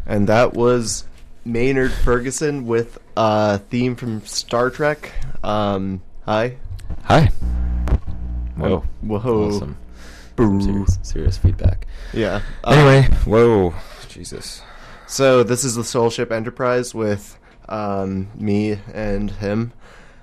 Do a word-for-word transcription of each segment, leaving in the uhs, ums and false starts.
And that was Maynard Ferguson with a theme from Star Trek. Um, hi. Hi. Whoa. Whoa. Awesome. Boo. Serious, serious feedback. Yeah. Anyway, um, whoa. Jesus. So this is the Soul Ship Enterprise with um, me and him.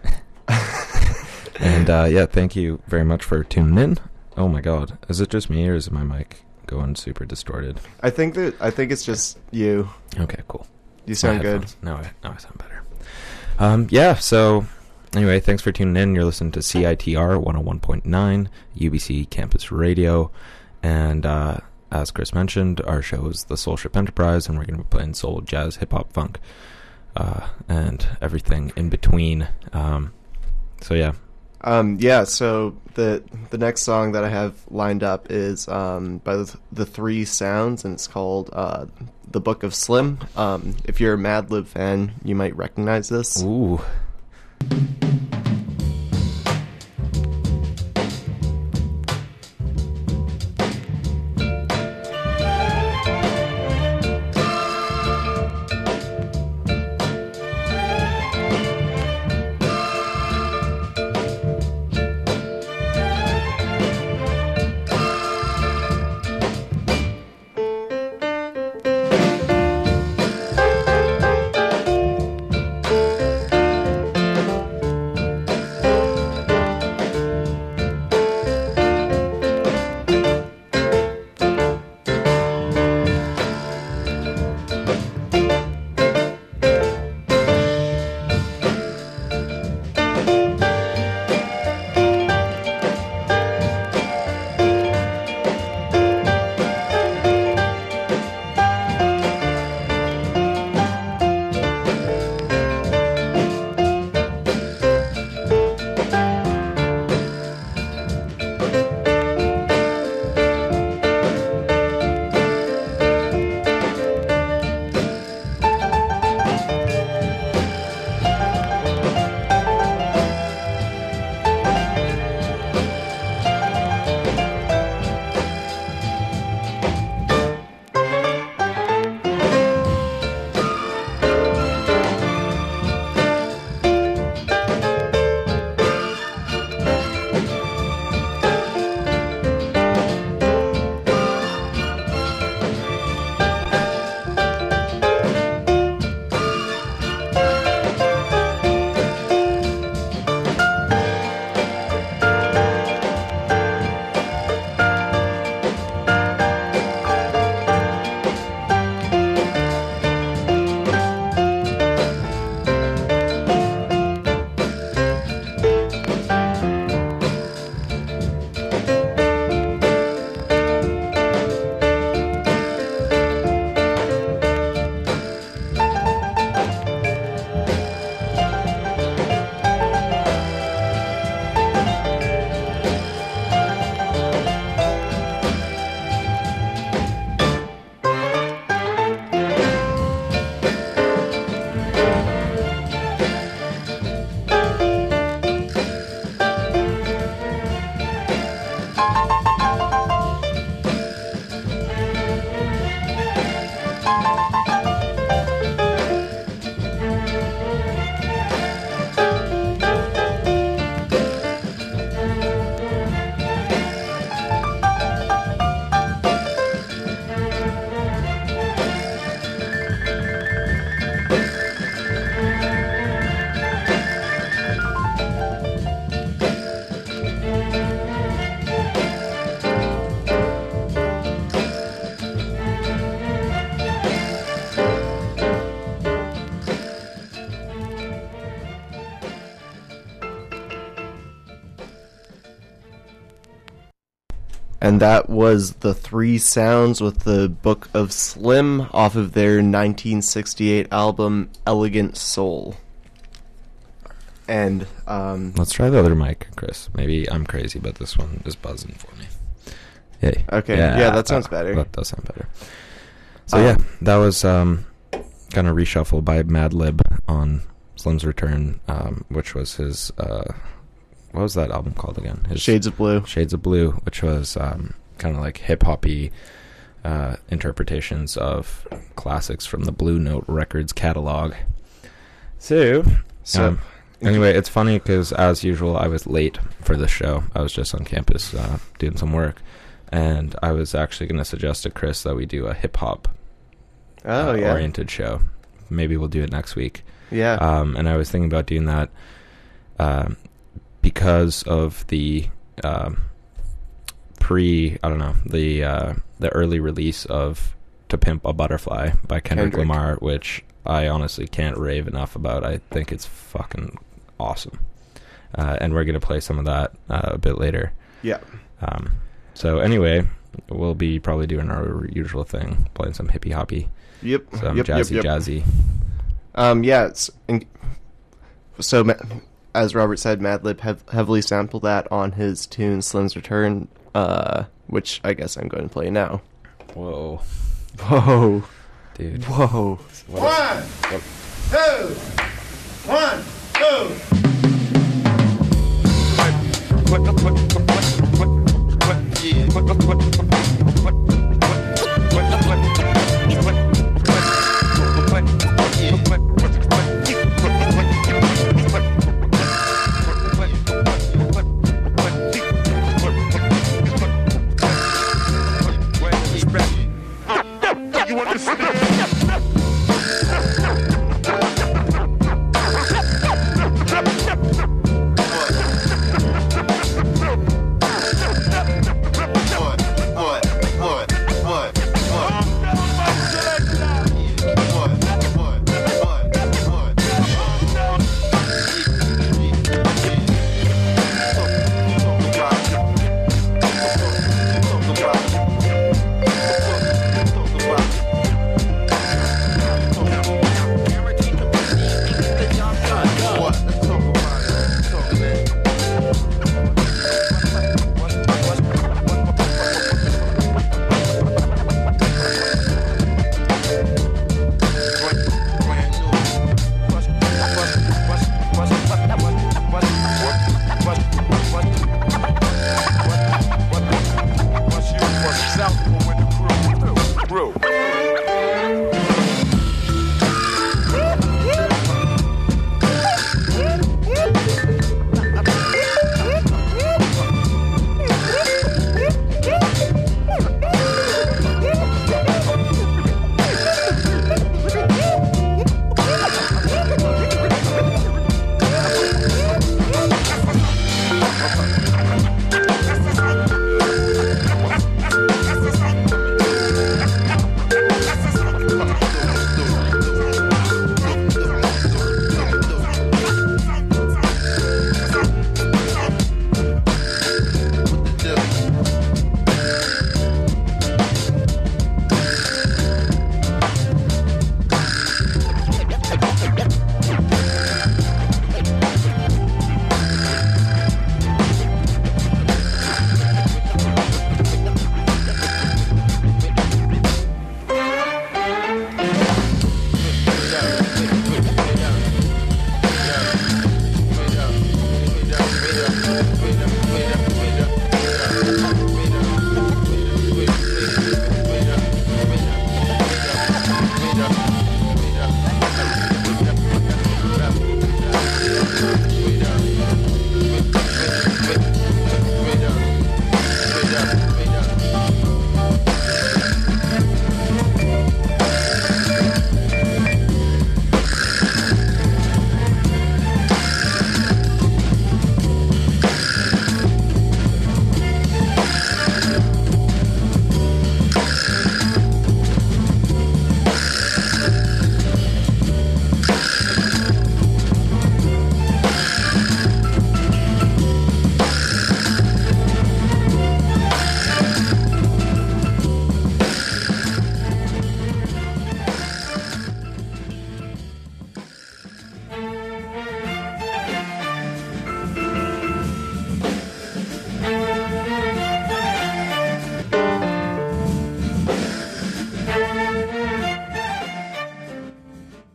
And uh, yeah, thank you very much for tuning in. Oh my God. Is it just me or is my mic going super distorted? I think that I think it's just you. Okay, cool. You sound good. Now I, now I sound better. Um, yeah, so anyway, thanks for tuning in. You're listening to C I T R one oh one point nine, U B C Campus Radio. And uh, as Chris mentioned, our show is the Soul Ship Enterprise, and we're going to be playing soul, jazz, hip-hop, funk, uh, and everything in between. Um, so yeah. Um, yeah, so the the next song that I have lined up is um, by the, the Three Sounds, and it's called uh, The Book of Slim. Um, if you're a Madlib fan, you might recognize this. Ooh. And that was the Three Sounds with the Book of Slim off of their nineteen sixty-eight album Elegant Soul. And um, let's try the other mic, Chris. Maybe I'm crazy, but this one is buzzing for me. Yay. Okay, yeah, yeah that sounds uh, better. That does sound better. So um, yeah, that was um, kind of reshuffled by Madlib on Slim's Return, um, which was his... Uh, what was that album called again? His Shades of Blue. Shades of Blue, which was um, kind of like hip-hoppy, uh, interpretations of classics from the Blue Note Records catalog. So, So, um, anyway, it's funny because, as usual, I was late for the show. I was just on campus uh, doing some work, and I was actually going to suggest to Chris that we do a hip-hop oh uh, yeah, oriented show. Maybe we'll do it next week. yeah, Um, and I was thinking about doing that um, because of the um, pre, I don't know, the uh, the early release of "To Pimp a Butterfly" by Kendrick, Kendrick. Lamar, which I honestly can't rave enough about. I think it's fucking awesome. Uh, and we're gonna play some of that uh, a bit later. yeah. Um, so anyway, we'll be probably doing our usual thing, playing some hippie hoppy, Yep. some yep, jazzy yep, yep. jazzy. Um, yeah. It's, in, so, Ma- as Robert said, Madlib hev- heavily sampled that on his tune "Slim's Return," uh, which I guess I'm going to play now. Whoa, Whoa, dude. whoa. One, two, one, two.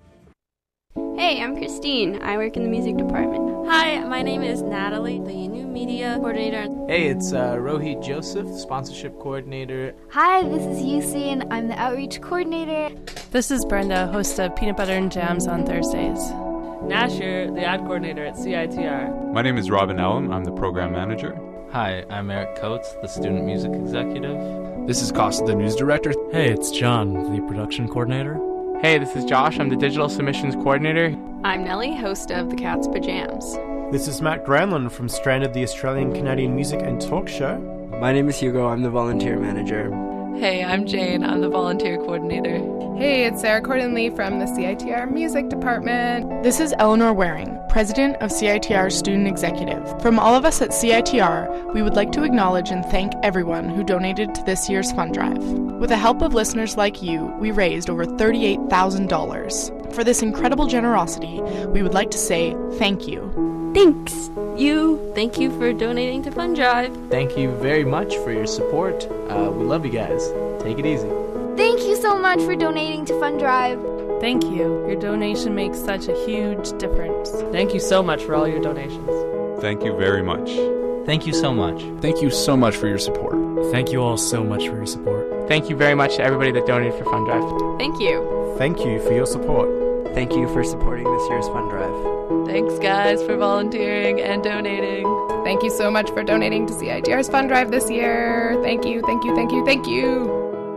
Hey, I'm Christine. I work in the music department. Hi, my name is Natalie. The new media coordinator. Hey, it's uh, Rohit Joseph, sponsorship coordinator. Hi, this is Yusi, and I'm the outreach coordinator. This is Brenda, host of Peanut Butter and Jams on Thursdays. Nasher, the ad coordinator at C I T R. My name is Robin Ellum. I'm the program manager. Hi, I'm Eric Coates, the student music executive. This is Costa, the news director. Hey, it's John, the production coordinator. Hey, this is Josh. I'm the digital submissions coordinator. I'm Nellie, host of The Cat's Pajams. This is Matt Granlund from Stranded, the Australian Canadian music and talk show. My name is Hugo. I'm the volunteer manager. Hey, I'm Jane. I'm the volunteer coordinator. Hey, it's Sarah Cordinley from the C I T R Music Department. This is Eleanor Waring, president of C I T R Student Executive. From all of us at C I T R, we would like to acknowledge and thank everyone who donated to this year's fund drive. With the help of listeners like you, we raised over thirty-eight thousand dollars. For this incredible generosity, we would like to say thank you. Thanks, you. Thank you for donating to Fund Drive. Thank you very much for your support. Uh, we love you guys. Take it easy. Thank you so much for donating to Fund Drive. Thank you. Your donation makes such a huge difference. Thank you so much for all your donations. Thank you very much. Thank you so much. Thank you so much for your support. Thank you all so much for your support. Thank you very much to everybody that donated for Fund Drive. Thank you. Thank you for your support. Thank you for supporting this year's fund drive. Thanks, guys, for volunteering and donating. Thank you so much for donating to C I T R's Fund Drive this year. Thank you, thank you, thank you, thank you.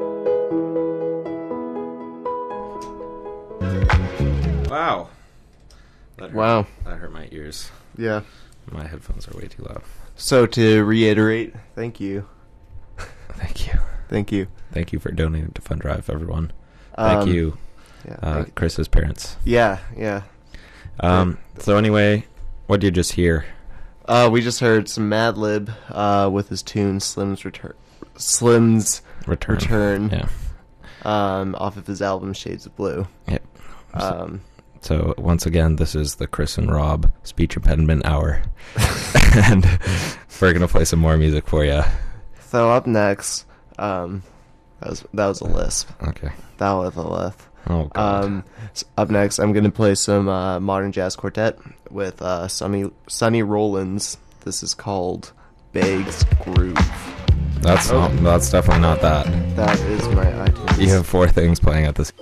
Wow. That hurt, wow. That hurt my ears. Yeah. My headphones are way too loud. So to reiterate, thank you. Thank you. Thank you. Thank you for donating to Fund Drive, everyone. Thank um, you, yeah, uh, thank Chris's parents. Yeah, yeah. Um. yeah. So anyway, what did you just hear? Uh, we just heard some Madlib uh, with his tune Slim's Return. Slim's Return. Return. Yeah. Um, off of his album Shades of Blue. Yep. Um. So once again, this is the Chris and Rob Speech Impediment Hour, and we're gonna play some more music for you. So up next, um, that was that was a lisp. Okay. That was a lisp. Oh God. Um, so up next, I'm gonna play some uh, modern jazz quartet with uh, Sonny Sonny Rollins. This is called Beg's Groove. That's oh. not, that's definitely not that. That is my iTunes. You have four things playing at this.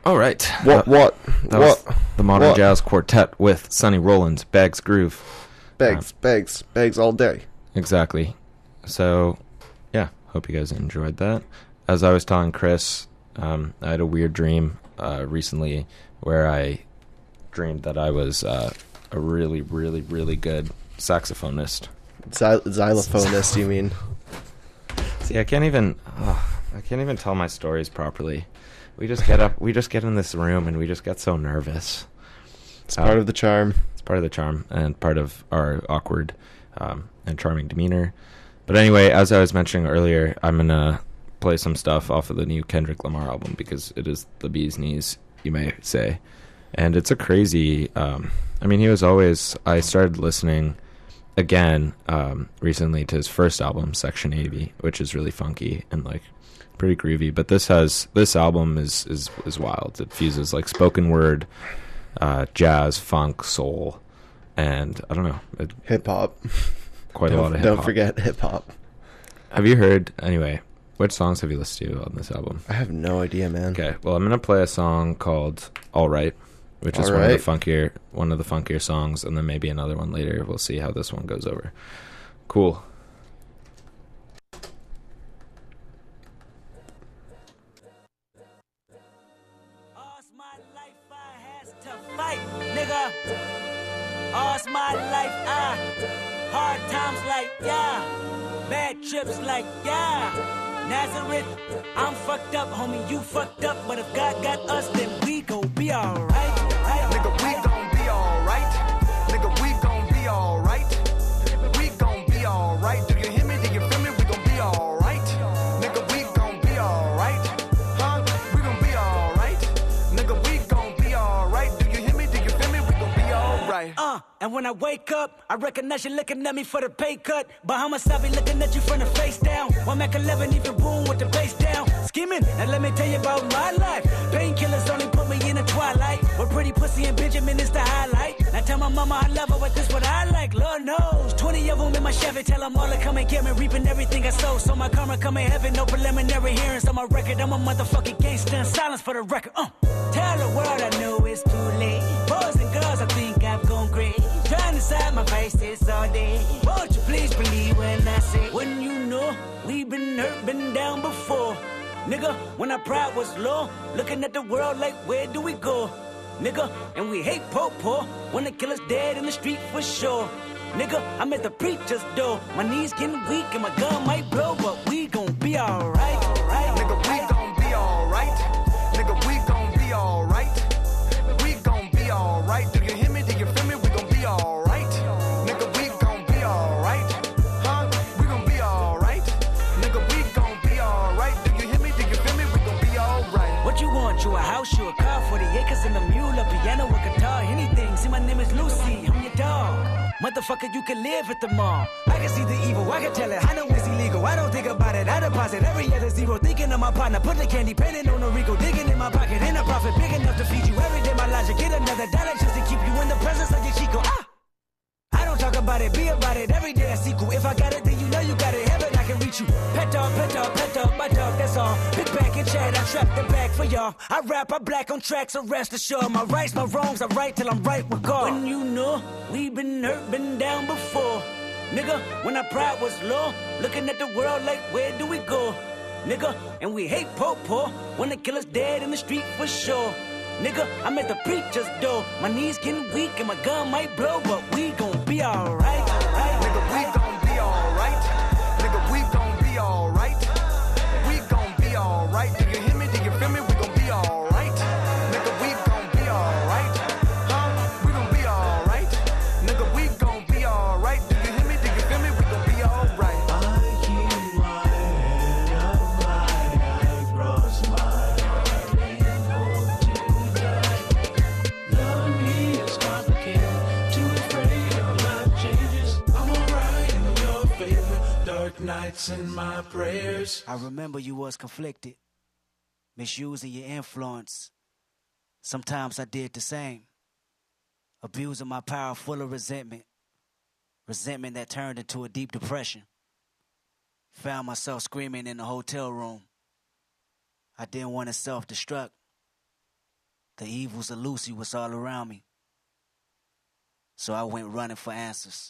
All right. What? Uh, what? That what? was the Modern what? Jazz Quartet with Sonny Rollins, Bags Groove. Bags, um, bags, bags all day. Exactly. So, yeah, hope you guys enjoyed that. As I was telling Chris, um, I had a weird dream uh, recently where I dreamed that I was uh, a really, really, really good saxophonist. Xy- xylophonist, you mean? See, I can't even, oh, I can't even tell my stories properly. We just get up, we just get in this room and we just get so nervous. It's uh, part of the charm. It's part of the charm and part of our awkward um, and charming demeanor. But anyway, as I was mentioning earlier, I'm going to play some stuff off of the new Kendrick Lamar album because it is the bee's knees, you may say. And it's a crazy, um, I mean, he was always, I started listening again um, recently to his first album, Section eighty, which is really funky and like pretty groovy. But this has, this album is, is, is wild. It fuses like spoken word, uh, jazz, funk, soul, and I don't know. It, hip-hop. Quite don't, a lot of hip-hop. Don't forget hip-hop. Have you heard, anyway, which songs have you listened to on this album? I have no idea, man. Okay, well, I'm going to play a song called All Right, which is All one right. of the funkier one of the funkier songs, and then maybe another one later. We'll see how this one goes over. Cool. Fight, nigga. All's my life, I hard times like yeah, bad trips like yeah. Nazareth, I'm fucked up, homie, you fucked up, but if God got us, then we gon' be alright. Right? Nigga, we gon' be alright. Nigga, we gon' be alright. We gon' be alright. Do you hear me? Do you feel me? We gon' be alright. Nigga, we gon' be alright. Huh? We gon' be alright. Nigga, we gon' be alright. Do you hear me? Do you feel me? We gon' be alright. Uh, and when I wake up, I recognize you looking at me for the pay cut. Bahamas, I be looking at you from the face down. One Mac eleven, even boom with the bass down. Scheming, and let me tell you about my life. Painkillers only put me in the twilight. But pretty pussy and Benjamin is the highlight. Now tell my mama I love her, but this what I like. Lord knows, twenty of them in my Chevy. Tell them all to come and get me, reaping everything I sow. So my karma come in heaven, no preliminary hearings on my record. I'm a motherfucking gangster, and silence for the record. Uh. Tell the world I know it's too late. Boys and girls, I think I've gone great. Trying to side my faces all day. Won't you please believe when I say, when you know we've been hurt, been down before. Nigga, when our pride was low, looking at the world like, where do we go? Nigga, and we hate po-po, when the killer's dead in the street for sure. Nigga, I'm at the preacher's door. My knees getting weak and my gun might blow, but we gon' be alright. Right? Nigga, we gon' be alright. Nigga, we gon' be alright. We gon' be alright. Do you hear me? Do you feel me? We gon' be alright. Nigga, we gon' be alright. Huh? We gon' be alright. Nigga, we gon' be alright. Do you hear me? Do you feel me? We gon' be alright. What you want? You a house, you a car, forty acres and a mule, a piano, a guitar, anything. See, my name is Lucy, I'm your dog. Motherfucker, you can live at the mall. I can see the evil, I can tell it. I know it's illegal, I don't think about it. I deposit every other zero, thinking of my partner. Put the candy, painting on a Rico, digging in my pocket. In a profit big enough to feed you every day. My logic, get another dollar just to keep you in the presence of your Chico. Ah! I don't talk about it, be about it. Every day a sequel. If I got it, then you know you got it. Heaven, I can reach you. Pet dog, pet dog, pet dog, my dog, that's all. Big back and chat, I trap the bag for y'all. I rap, I black on tracks, so rest assured. My rights, my wrongs, I right till I'm right with God. When you know we been hurt, been down before. Nigga, when our pride was low, looking at the world like, where do we go? Nigga, and we hate po-po, when the killer's dead in the street for sure. Nigga, I'm at the preacher's door. My knees getting weak and my gun might blow, but we gon' be alright. Right? Nigga, we gon' be alright. Nigga, we gon' be alright. We gon' be alright. Do you hear me? Do you feel me? We gon' be alright. Nigga, we gon' be alright. Huh? We gon' be alright. Nigga, we gon' be alright. Do you hear me? Do you feel me? We gon' be alright. I keep my head up high, I cross my nights and my prayers. I remember you was conflicted, misusing your influence. Sometimes I did the same, abusing my power full of resentment, resentment that turned into a deep depression. Found myself screaming in the hotel room. I didn't want to self-destruct, The evils of Lucy was all around me. So I went running for answers.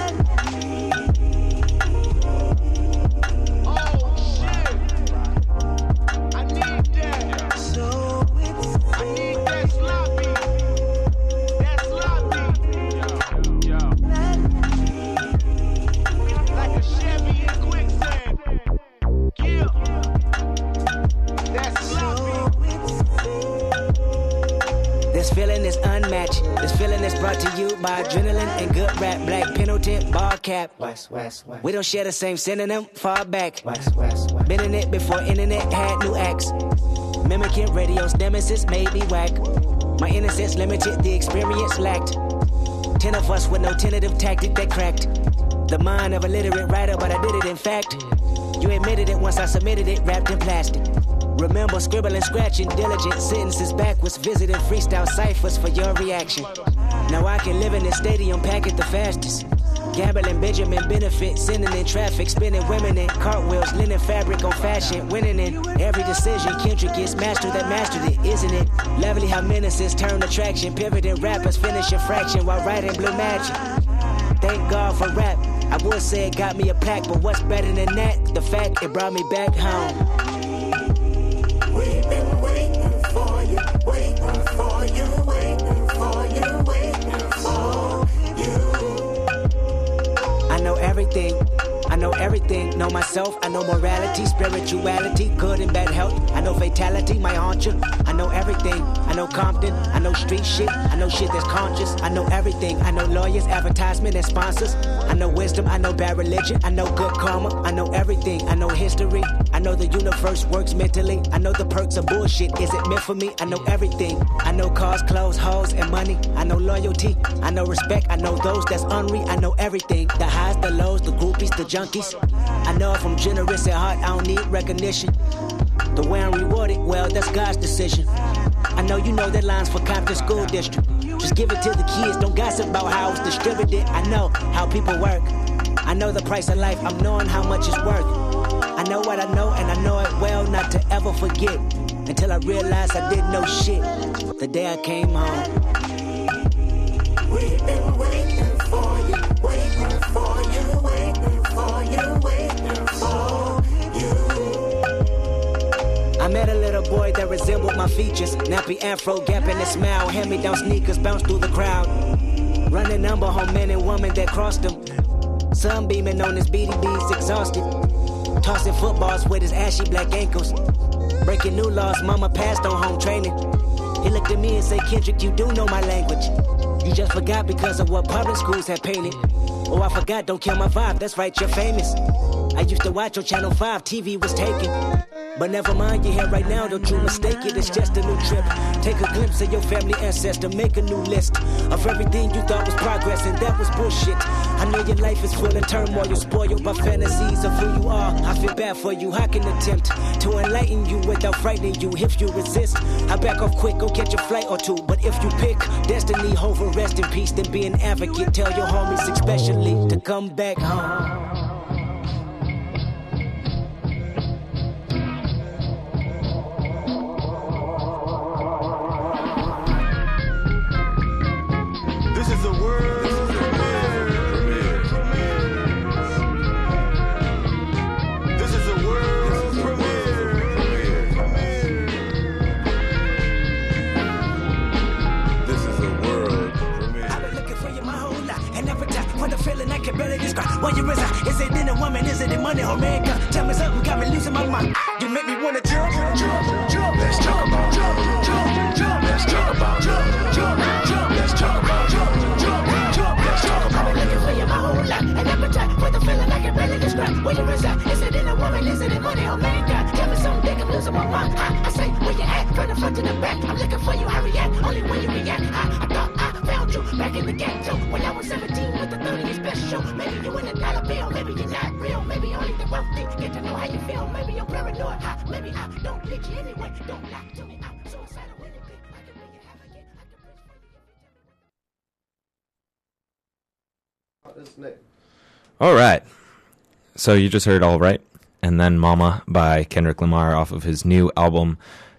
This feeling is unmatched. This feeling is brought to you by adrenaline and good rap. Black Pendleton, ball cap. West, west, west. We don't share the same synonym, far back. West, west, west. Been in it before internet had new acts. Mimicking radio's nemesis made me whack. My innocence limited, the experience lacked. Ten of us with no tentative tactic that cracked. The mind of a literate writer, but I did it in fact. You admitted it once I submitted it, wrapped in plastic. Remember scribbling, scratching, diligent sentences backwards, visiting freestyle ciphers for your reaction. Now I can live in this stadium, pack it the fastest. Gambling, Benjamin benefit, sending in traffic, spinning women in cartwheels, linen fabric on fashion, winning in every decision. Kendrick is master that mastered it, isn't it? Lovely how menaces turn attraction, pivoting rappers finish a fraction while writing blue magic. Thank God for rap. I would say it got me a plaque, but what's better than that? The fact it brought me back home. We've been waiting for you, waiting for you, waiting for you, waiting for you. I know everything, I know everything. Know myself, I know morality, spirituality, good and bad health. I know fatality, my hauncher. I know everything, I know Compton, I know street shit, I know shit that's conscious. I know everything, I know lawyers, advertisement, and sponsors. I know wisdom, I know bad religion, I know good karma. I know everything, I know history. I know the universe works mentally. I know the perks of bullshit, is it meant for me? I know everything. I know cars, clothes, hoes, and money. I know loyalty, I know respect. I know those that's unreal. I know everything, the highs, the lows, the groupies, the junkies. I know if I'm generous at heart, I don't need recognition. The way I'm rewarded, well, that's God's decision. I know you know that line's for Compton School District. Just give it to the kids, don't gossip about how it's distributed. I know how people work. I know the price of life, I'm knowing how much it's worth. I know what I know, and I know it well not to ever forget. Until I realized I didn't know shit the day I came home. We've been waiting for you, waiting for you, waiting for you, waiting for you. I met a little boy that resembled my features. Nappy afro, gap in his smile. Hand-me-down sneakers bounce through the crowd. Running number home men and women that crossed him. Sunbeaming on his B D Bs, exhausted. Tossing footballs with his ashy black ankles. Breaking new laws, mama passed on home training. He looked at me and said, Kendrick, you do know my language. You just forgot because of what public schools have painted. Oh, I forgot, don't kill my vibe, that's right, you're famous. I used to watch on Channel five, T V was taken. But never mind, you're here right now, don't you mistake it, it's just a new trip. Take a glimpse of your family ancestor, make a new list of everything you thought was progress, and that was bullshit. I know your life is full of turmoil, you're spoiled by fantasies of who you are. I feel bad for you, I can attempt to enlighten you without frightening you. If you resist, I back off quick, go catch a flight or two. But if you pick destiny over rest in peace, then be an advocate. Tell your homies especially to come back home. What you is I? Is it in a woman? Is it in money or man? Tell me something, got me losing my mind. You make me wanna jump, jump, jump. Let's talk about jump, jump, jump. Let's talk about jump, jump, jump. Let's talk about jump, jump, jump. Let's talk about. I've been looking for you my whole life, an appetite for the feeling I can barely describe. What you is I? Is it in a woman? Is it in money or man? Tell me something, think I'm losing my mind. I, I say where you at, from the front to the back. I'm looking for you, I react only when you react. I, I thought I found you back in the ghetto when I was seventeen with the thirtieth special. Maybe you in a dollar bill, maybe you're not real, maybe only the wealthy get to know how you feel. Maybe you're paranoid, I, maybe I don't need you anyway. Don't lie to me, I'm suicidal when you pick. I can bring it half again, I can bridge for you. All right. So you just heard All Right, and then Mama by Kendrick Lamar off of his new album,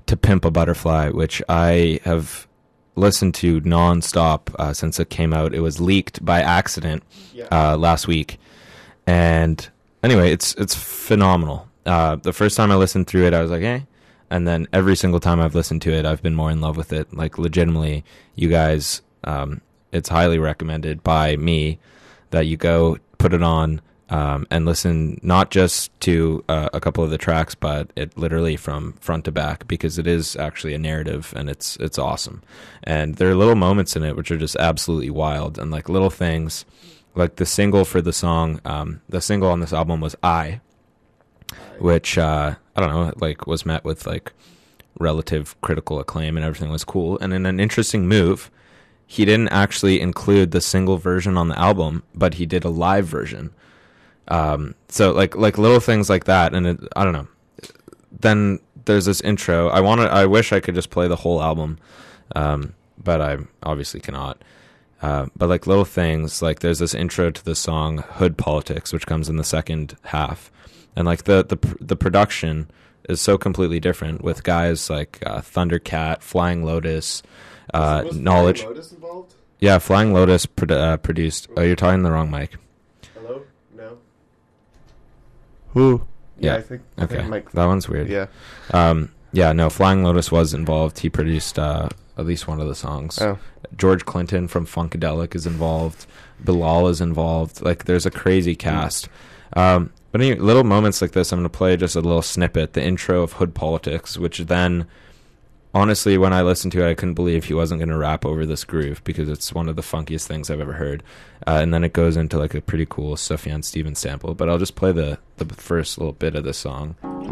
To Pimp a Butterfly, which I have listened to nonstop uh, since it came out. It was leaked by accident yeah. uh, last week, and anyway, it's it's phenomenal. Uh, the first time I listened through it, I was like, eh. And then every single time I've listened to it, I've been more in love with it. Like, legitimately, you guys, um, it's highly recommended by me that you go put it on um, and listen not just to uh, a couple of the tracks, but it literally from front to back, because it is actually a narrative, and it's it's awesome. And there are little moments in it which are just absolutely wild, and like little things, like the single for the song, um, the single on this album was I, which uh, I don't know, like was met with like relative critical acclaim and everything was cool. And in an interesting move, he didn't actually include the single version on the album, but he did a live version. Um, so like like little things like that, and it, I don't know. Then there's this intro. I want to. I wish I could just play the whole album, um, but I obviously cannot. Uh, but like little things, like there's this intro to the song "Hood Politics," which comes in the second half. And like the, the the production is so completely different with guys like uh, Thundercat, Flying Lotus, uh, was, was Knowledge. Flying Lotus involved? Yeah, Flying Lotus pro- uh, produced. Oh, you're talking the wrong mic. Hello? No. Who? Yeah, Yeah. I think. I Okay. think Mike, that one's weird. Yeah. Um. Yeah. No. Flying Lotus was involved. He produced uh, at least one of the songs. Oh. George Clinton from Funkadelic is involved. Bilal is involved. Like, there's a crazy cast. Um. But any little moments like this, I'm going to play just a little snippet, the intro of Hood Politics, which then, honestly, when I listened to it, I couldn't believe he wasn't going to rap over this groove, because it's one of the funkiest things I've ever heard. Uh, and then it goes into like a pretty cool Sufjan Stevens sample. But I'll just play the, the first little bit of the song.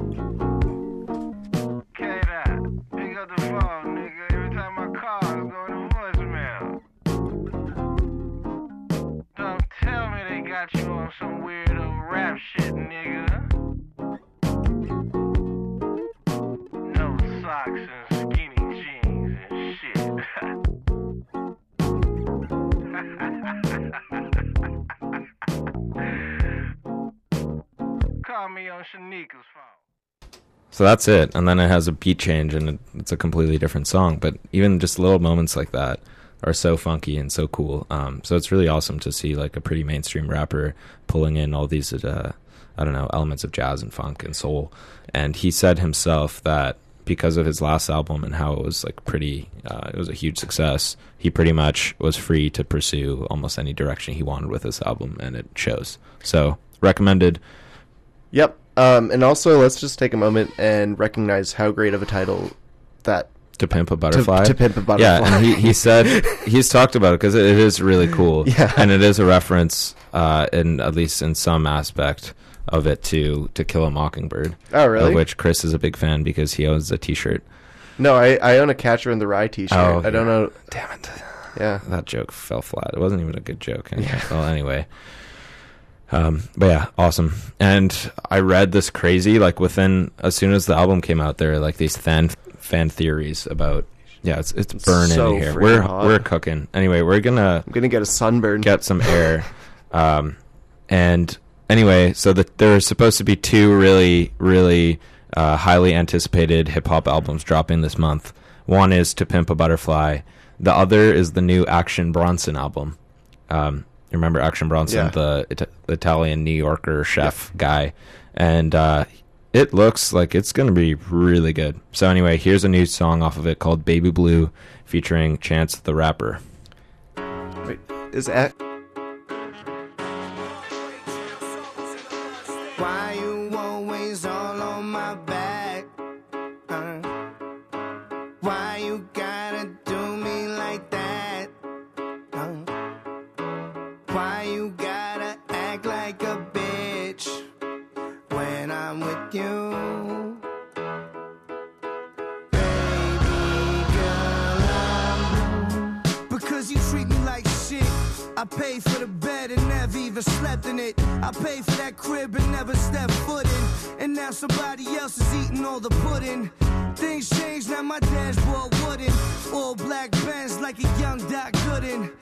You on some weirdo rap shit, nigga. No socks and skinny jeans and shit. Call me on Shanika's phone. So that's it, and then it has a beat change, and it, it's a completely different song. But even just little moments like that are so funky and so cool. Um, so it's really awesome to see like a pretty mainstream rapper pulling in all these, uh, I don't know, elements of jazz and funk and soul. And he said himself that because of his last album and how it was like pretty, uh, it was a huge success, he pretty much was free to pursue almost any direction he wanted with this album, and it shows. So recommended. Yep. Um, and also, let's just take a moment and recognize how great of a title that To Pimp a Butterfly. To, to Pimp a Butterfly. Yeah, and he, he said, he's talked about it because it, it is really cool. Yeah. And it is a reference, uh, in at least in some aspect of it, to To Kill a Mockingbird. Oh, really? Of which Chris is a big fan because he owns a t-shirt. No, I, I own a Catcher in the Rye t-shirt. Oh, I don't know. Damn it. Yeah. That joke fell flat. It wasn't even a good joke. Anyway. Yeah. Well, anyway. Um, but yeah, awesome. And I read this crazy, like within, as soon as the album came out, there are like these fan fan theories about, yeah, it's it's burning so in here. freaking We're hot. we're cooking. Anyway, we're gonna I'm gonna get a sunburn. Get some air. um, and anyway, so the, there are supposed to be two really really uh, highly anticipated hip hop albums dropping this month. One is To Pimp a Butterfly. The other is the new Action Bronson album. Um, you remember Action Bronson, Yeah. the, It- the Italian New Yorker chef guy, and uh, it looks like it's going to be really good. So anyway, here's a new song off of it called Baby Blue, featuring Chance the Rapper. Wait, is that? Why you always all on my back? Uh, why you gotta do me like that? Uh, why you gotta act like a bitch when I'm with you? Baby girl, I'm blue. Because you treat me like shit. I paid for the bed and never even slept in it. I paid for that crib and never stepped foot in. And now somebody else is eating all the pudding. Things changed, now my dashboard wooden. All black Benz like a young Doc Gooden.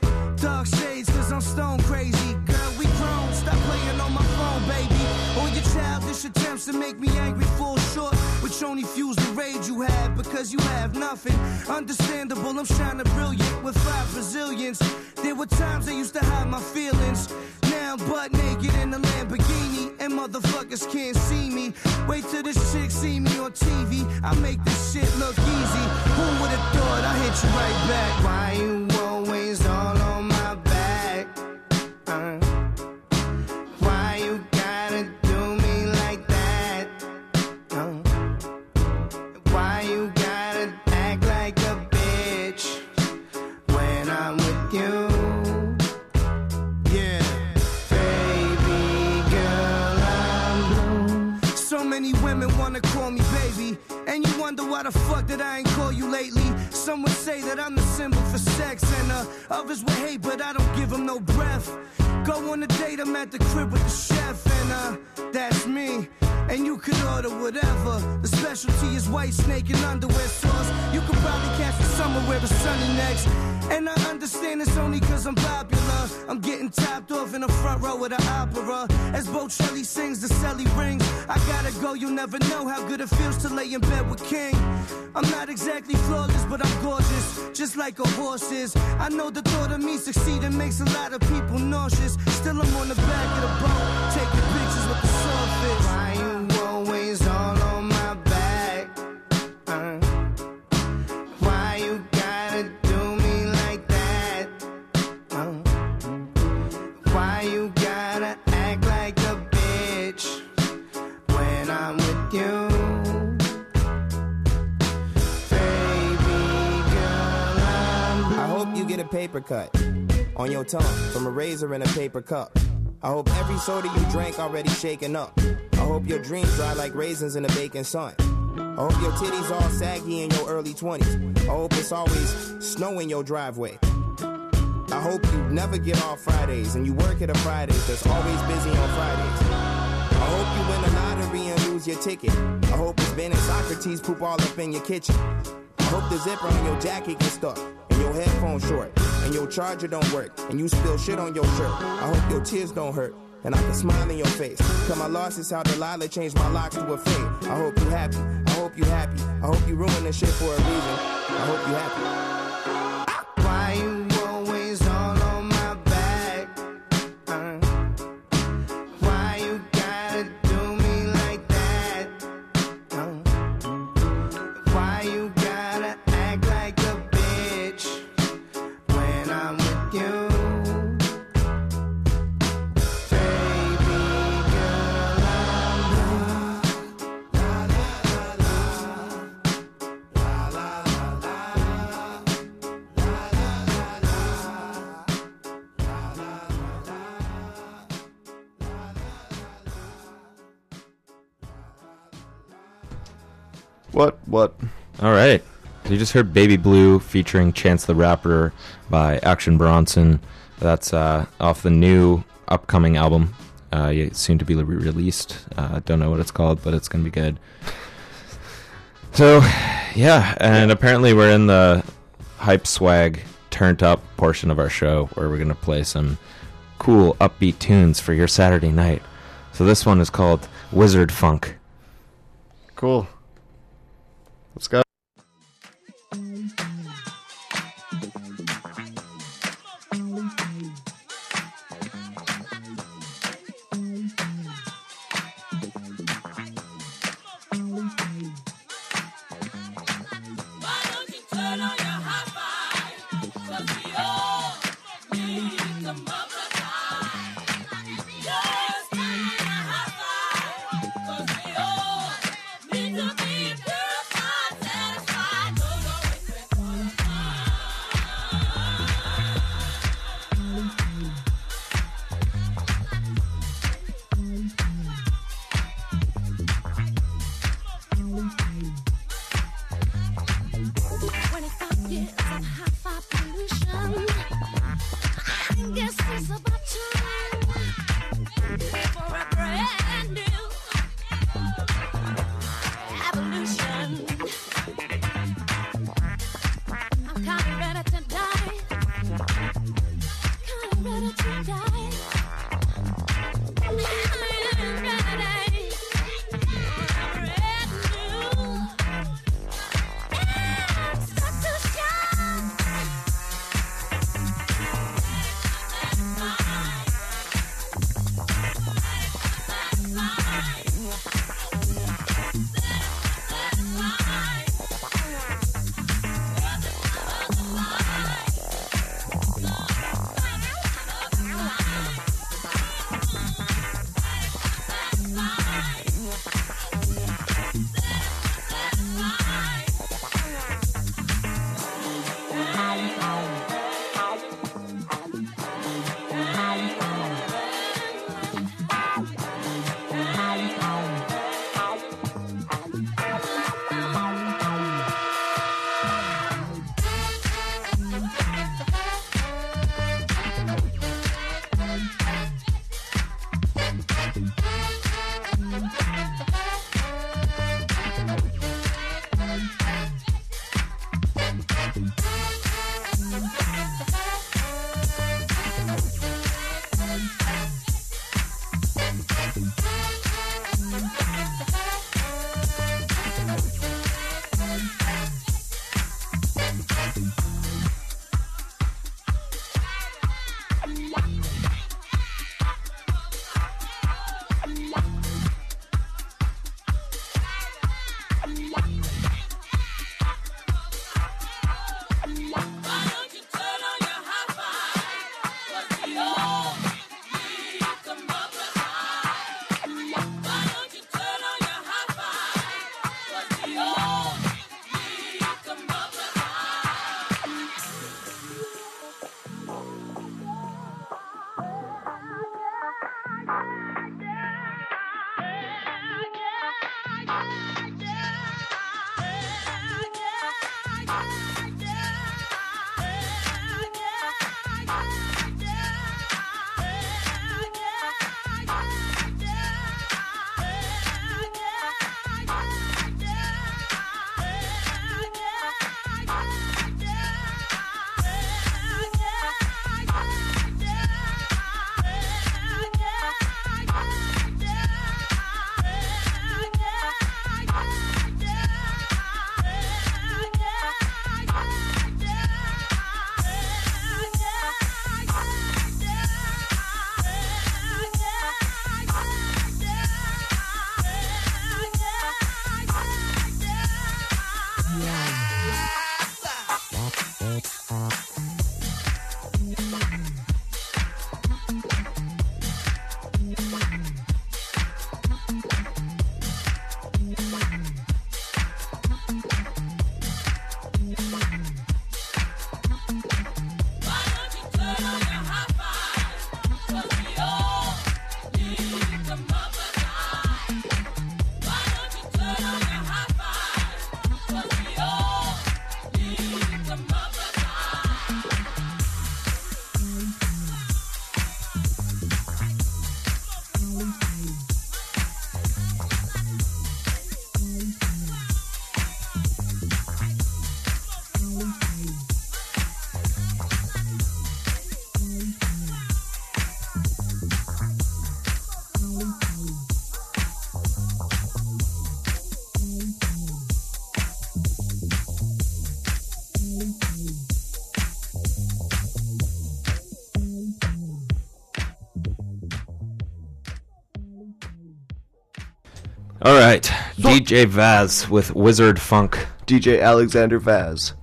dark shades, cause I'm stone crazy. Girl, we grown, stop playing on my phone, baby. All your childish attempts to make me angry fall short, which only fuels the rage you have, because you have nothing. Understandable, I'm shining brilliant with five Brazilians. There were times I used to hide my feelings. Now I'm butt naked in a Lamborghini, and motherfuckers can't see me. Wait till this chick see me on T V, I make this shit look easy. Who would've thought I hit you right back? Why you always all on my back? Uh, why you gotta do me like that? Uh, why you gotta act like a bitch when I'm with you? Yeah, baby girl, I'm blue. So many women wanna call me baby, and you wonder why the fuck that I ain't call you lately. Some would say that I'm the symbol for sex, and uh, others would hate, but I don't give them no breath. Go on a date, I'm at the crib with the chef, and uh, that's me. And you could order whatever. The specialty is white snake and underwear sauce. You could probably catch me somewhere where it's sunny next. And I understand it's only cause I'm popular. I'm getting topped off in the front row of the opera. As Bocelli sings, the celly rings. I gotta go, you'll never know how good it feels to lay in bed with King. I'm not exactly flawless, but I'm gorgeous, just like a horse is. I know the thought of me succeeding makes a lot of people nauseous. Still I'm on the back of the boat, taking pictures with the sawfish. Why you always all on my back? Uh, why you gotta do me like that? Uh, why you gotta act like a bitch when I'm with you? You get a paper cut on your tongue from a razor in a paper cup. I hope every soda you drank already shaken up. I hope your dreams dry like raisins in the baking sun. I hope your titties all saggy in your early twenties. I hope it's always snow in your driveway. I hope you never get off Fridays and you work at a Fridays that's always busy on Fridays. I hope you win the lottery and lose your ticket. I hope it's Ben and Socrates poop all up in your kitchen. I hope the zipper on your jacket gets stuck, and your headphones short, and your charger don't work, and you spill shit on your shirt. I hope your tears don't hurt, and I can smile in your face. Cause my loss is how Delilah changed my locks to a fade. I hope you happy, I hope you happy. I hope you ruin this shit for a reason. I hope you happy. Why you always all on my back? Uh, why you gotta do me like that? Uh, why you gotta act like a bitch when I'm with you? Baby girl, I'm blue. La la la la, la la la la. What? What? All right. So you just heard Baby Blue featuring Chance the Rapper by Action Bronson. That's uh, off the new upcoming album, uh, soon to be re-released. Uh, don't know what it's called, but it's going to be good. So, yeah, and apparently we're in the hype swag turned up portion of our show where we're going to play some cool upbeat tunes for your Saturday night. So this one is called Wizard Funk. Cool. Let's go. When it's All right, D J Vaz with Wizard Funk. D J Alexander Vaz.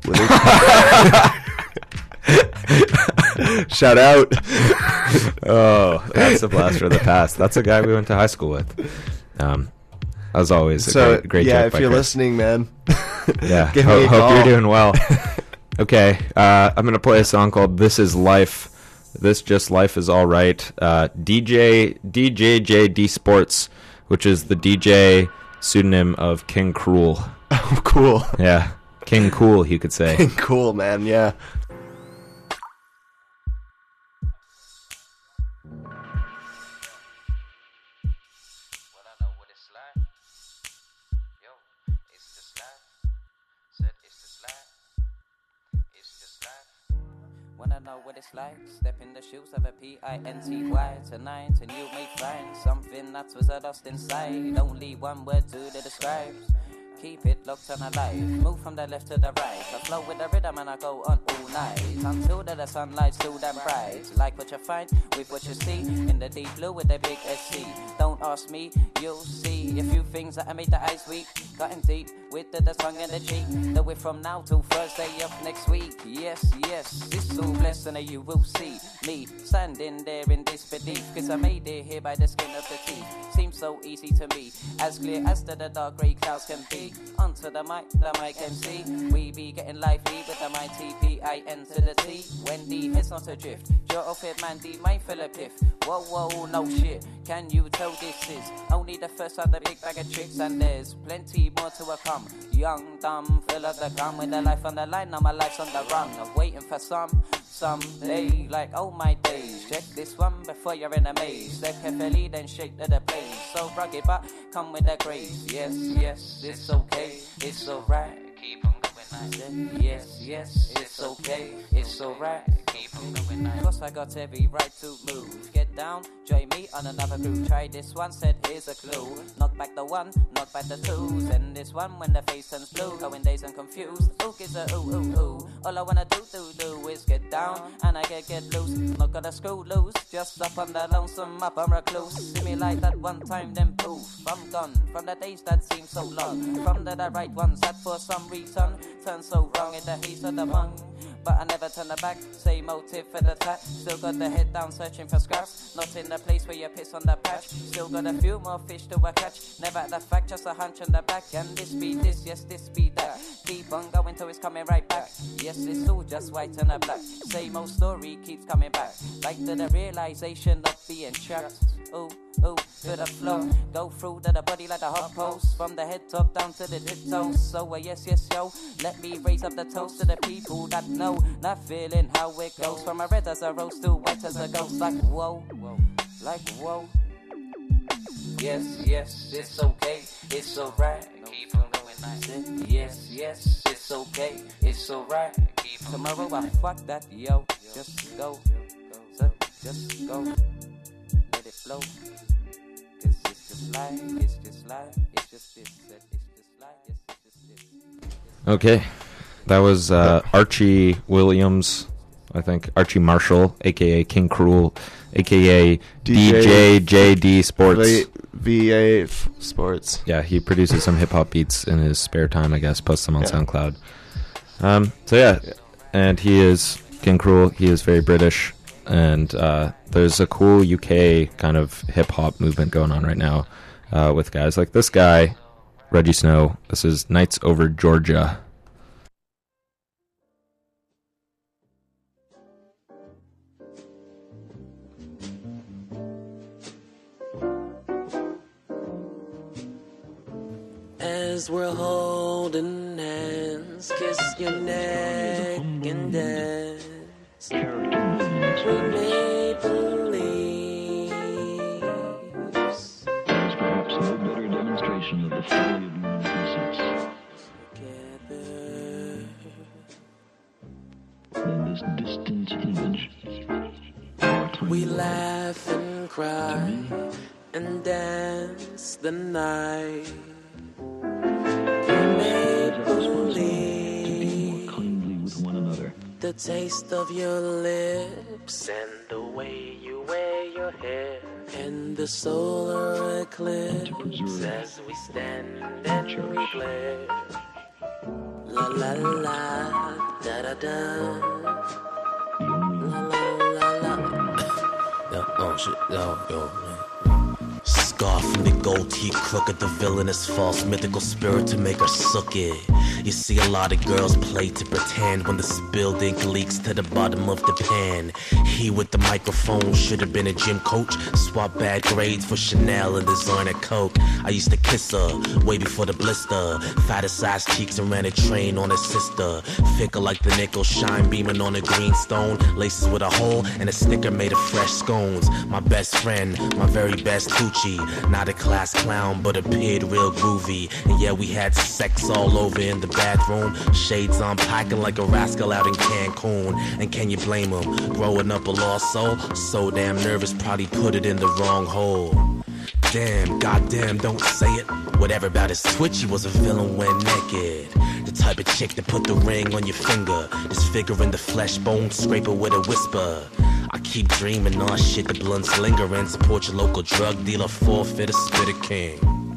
Shout out. Oh, that's a blast from the past. That's a guy we went to high school with. Um, as always, a so, great, great yeah, joke if by you're Chris. listening, man. Yeah, Give ho- me a hope call. you're doing well. Okay, uh, I'm going to play a song called This Is Life. This Just Life Is All Right. Uh, D J D J J D Sports, which is the D J pseudonym of King Cruel. Oh, cool. Yeah, King Cool, you could say. King Cool, man, yeah. Wanna know what it's like? Step in the shoes of a P I N T Y tonight, and you may find something that was lost inside. Only one word to the describe. Keep it locked on a life. Move from the left to the right. I flow with the rhythm and I go on all night until the sunlight's too damn bright. Like what you find with what you see in the deep blue with the big S C. Don't ask me, you'll see a few things that I made the eyes weak. Cutting deep with the, the tongue and the cheek. The way from now till Thursday of next week. Yes, yes, it's so blessed and you will see me standing there in disbelief. Cause I made it here by the skin of the teeth. Seems so easy to me, as clear as the, the dark grey clouds can be. Onto the mic, the mic M C. We be getting lively with the mighty P I N to the T. Wendy, it's not a drift. You're off it, Mandy, mind full of piff. Whoa, whoa, no shit. Can you tell this is only the first of the big bag of tricks? And there's plenty more to come. Young, dumb, full of the gun with the life on the line. Now my life's on the run. I'm waiting for some, someday. Like, oh my days. Check this one before you're in a maze. Step carefully, then shake to the place. So rugged, but come with the grace. Yes, yes, it's okay. It's alright. Keep on going nice. Yes, yes, it's okay. It's alright. Keep on going nice. Cause I got every right to move. Get down, join me on another groove. Try this one, said here's a clue. Knock back the one, knock back the twos. And this one when the face turns blue. Going dazed and confused. Ooh, is a ooh, ooh, ooh. All I wanna do, do, do is get down. And I get, get loose. Not gonna screw loose. Just up on the lonesome, up on recluse. See me like that one time, then poof. I'm gone. From the days that seem so long. From the, the right ones that for some reason turn so wrong in the haze of the monk. But I never turn the back, same motive for the attack. Still got the head down searching for scraps. Not in the place where you piss on the patch. Still got a few more fish to a catch. Never the fact, just a hunch on the back. And this be this, yes this be that. Keep on going till it's coming right back. Yes, it's all just white and a black. Same old story keeps coming back. Like to the realization of being trapped. Ooh, ooh, to the flow. Go through to the body like a hot post. From the head top down to the tiptoes. So uh, yes, yes, yo. Let me raise up the toast to the people that know. Not feeling how it goes. From a red as a rose to white as a ghost. Like whoa, like whoa. Yes, yes, it's okay. It's alright. Keep on going nice. Yes, yes, it's okay. It's alright. Tomorrow I fuck that, yo. Just go. So, just go. Let it flow. Cause it's just life. It's just life. It's just this. It's just life. Yes, it's just this. Okay. That was uh, Archie Williams, I think. Archie Marshall, a k a. King Cruel, a k a. D J J D Sports. V A Sports. Yeah, he produces some hip-hop beats in his spare time, I guess. Posts them on yeah. SoundCloud. Um, so, yeah. And he is King Cruel. He is very British. And uh, there's a cool U K kind of hip-hop movement going on right now uh, with guys like this guy, Reggie Snow. This is Nights Over Georgia. As we're holding hands, kiss your neck and dance. We made believe. There's perhaps no better demonstration of the folly of human innocence than this distant image. We laugh and cry and dance the night. We made believe kindly with one another. The the taste of your lips and the way you wear your hair. In the solar eclipse as we stand and we glare. La la la, da da da. La la la la. Yo, oh shit, yo, yo. Scar from the gold teeth, crooked, the villainous false mythical spirit to make her suck it. You see a lot of girls play to pretend when the spilled ink leaks to the bottom of the pan. He with the microphone should have been a gym coach. Swap bad grades for Chanel and designer Coke. I used to kiss her way before the blister. Fattest ass cheeks and ran a train on her sister. Fickle like the nickel, shine beaming on a green stone. Laces with a hole and a sticker made of fresh scones. My best friend, my very best hoochie. Not a class clown, but appeared real groovy. And yeah, we had sex all over in the bathroom. Shades on, packing like a rascal out in Cancun. And can you blame him? Growing up a lost soul, so damn nervous, probably put it in the wrong hole. Damn, goddamn, don't say it. Whatever about his twitch, he was a villain when naked. The type of chick that put the ring on your finger, disfiguring the flesh bone, scrape it with a whisper. I keep dreaming on shit, the blunts linger and support your local drug dealer, forfeit a spitter king.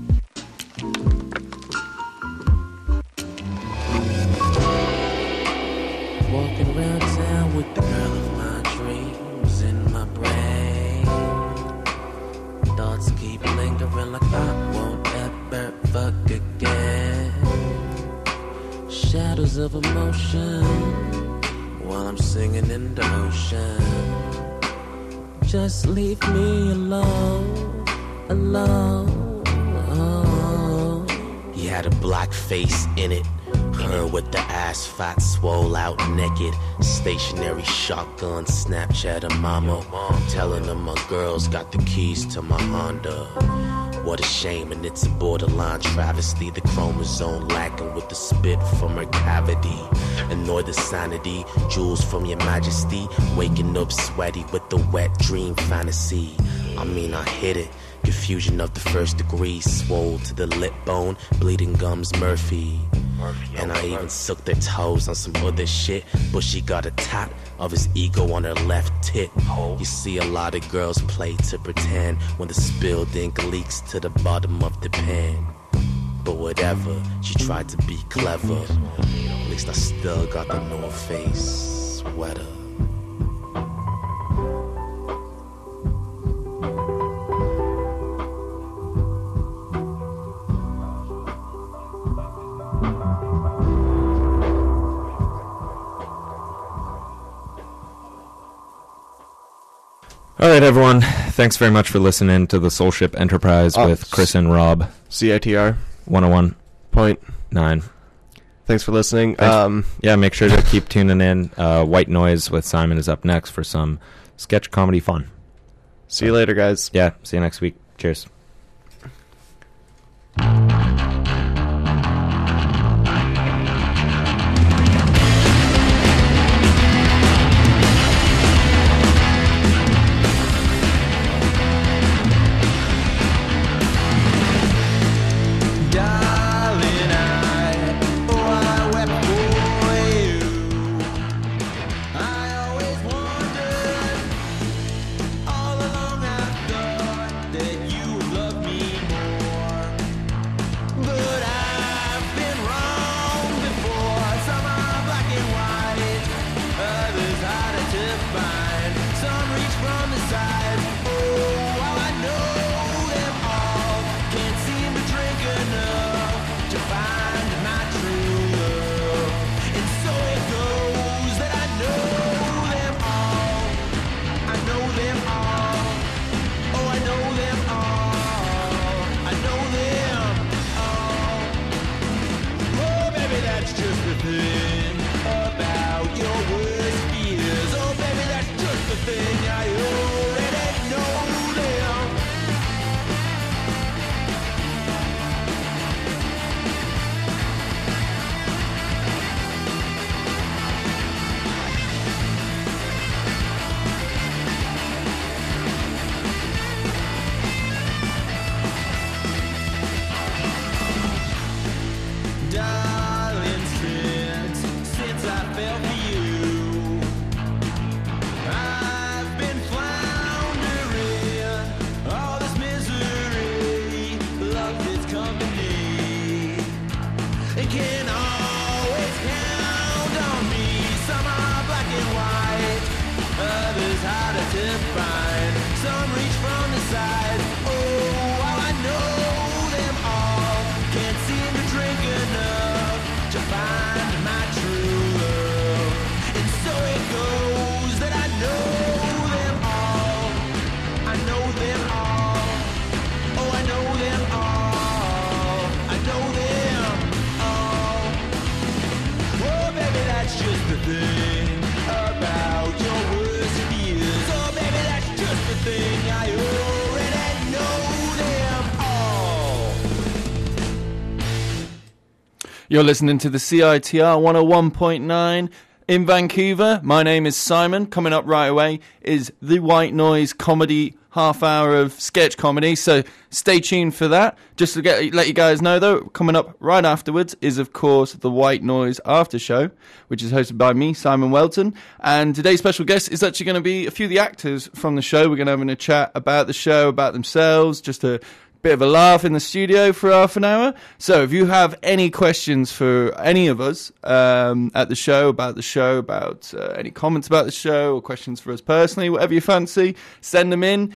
Walking around town with the girl of my dreams in my brain. Thoughts keep lingering like I won't ever fuck again. Shadows of emotion while I'm singing in the ocean. Just leave me alone, alone. He had a black face in it. Her with the ass fat, swole out naked. Stationary shotgun, Snapchat her mama. Telling her my girls got the keys to my Honda. What a shame, and it's a borderline travesty. The chromosome lacking with the spit from her cavity. Annoy the sanity, jewels from your majesty. Waking up sweaty with the wet dream fantasy. I mean, I hit it. Confusion of the first degree, swole to the lip bone, bleeding gums Murphy. And I even sucked their toes on some other shit. But she got a tat of his ego on her left tit. You see a lot of girls play to pretend when the spilled ink leaks to the bottom of the pen. But whatever, she tried to be clever. At least I still got the North Face sweater. All right, everyone. Thanks very much for listening to the Soulship Enterprise oh, with Chris and Rob. C I T R one oh one point nine. Thanks for listening. Thanks. Um, yeah, make sure to keep tuning in. Uh, White Noise with Simon is up next for some sketch comedy fun. See you later, guys. Yeah, see you next week. Cheers. All along I thought that you would love You're listening to the C I T R one oh one point nine in Vancouver. My name is Simon. Coming up right away is the White Noise comedy half hour of sketch comedy, so stay tuned for that. Just to get, let you guys know, though, coming up right afterwards is, of course, the White Noise After Show, which is hosted by me, Simon Welton. And today's special guest is actually going to be a few of the actors from the show. We're going to have a chat about the show, about themselves, just a bit of a laugh in the studio for half an hour. So if you have any questions for any of us um, at the show, about the show, about uh, any comments about the show, or questions for us personally, whatever you fancy, send them in.